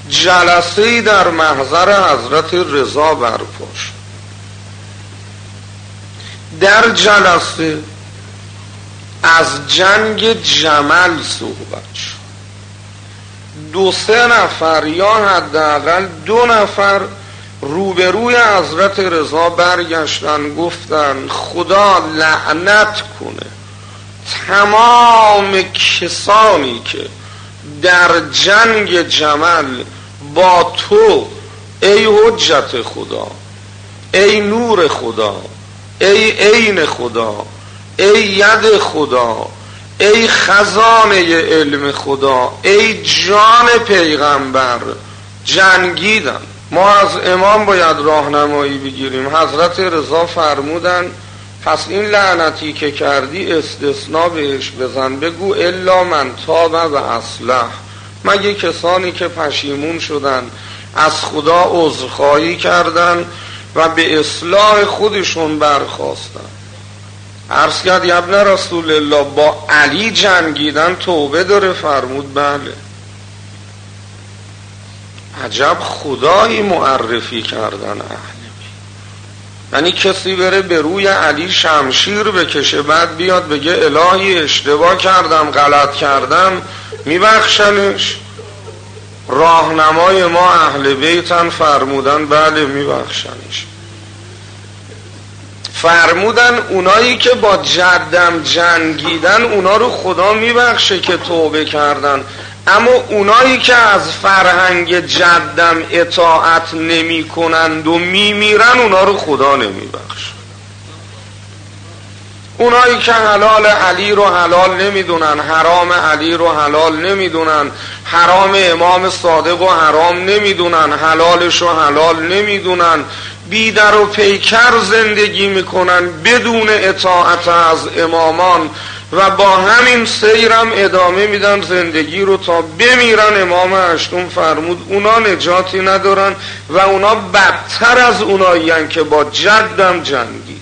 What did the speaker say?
جلسه‌ای در محضر حضرت رضا برپا شد. در جلسه از جنگ جمل صحبت شد. 2-3 نفر یا حداقل 2 نفر روبروی حضرت رضا برگشتن گفتن خدا لعنت کنه تمام کسانی که در جنگ جمل با تو ای حجت خدا، ای نور خدا، ای عین خدا، ای ید خدا، ای خزانه علم خدا، ای جان پیغمبر جنگیدن. ما از امام باید راهنمایی بگیریم. حضرت رضا فرمودن پس این لعنتی که کردی استثناء بهش بزن، بگو الا من تاب و اصلح، مگه کسانی که پشیمون شدن از خدا عذرخواهی کردن و به اصلاح خودشون برخواستن. عرض کرد ابن رسول الله با علی جنگیدن توبه داره؟ فرمود بله. عجب خدایی معرفی کردن اهل. یعنی کسی بره به روی علی شمشیر بکشه بعد بیاد بگه الهی اشتباه کردم غلط کردم میبخشنش؟ راهنمای ما اهل بیتن فرمودن بله میبخشنش. فرمودن اونایی که با جدم جنگیدن اونا رو خدا میبخشه که توبه کردن، اما اونایی که از فرهنگ جدم اطاعت نمی کنند و میمیرن اونا رو خدا نمیبخشه. اونایی که حلال علی رو حلال نمیدونن، حرام علی رو حلال نمیدونن، حرام امام صادق رو حرام نمیدونن، حلالش رو حلال نمیدونن، بیدر و پیکر زندگی میکنن بدون اطاعت از امامان و با همین سیرم ادامه میدن زندگی رو تا بمیرن. امام هشتم فرمود اونا نجاتی ندارن و اونا بدتر از اونایین که با جدم جنگی.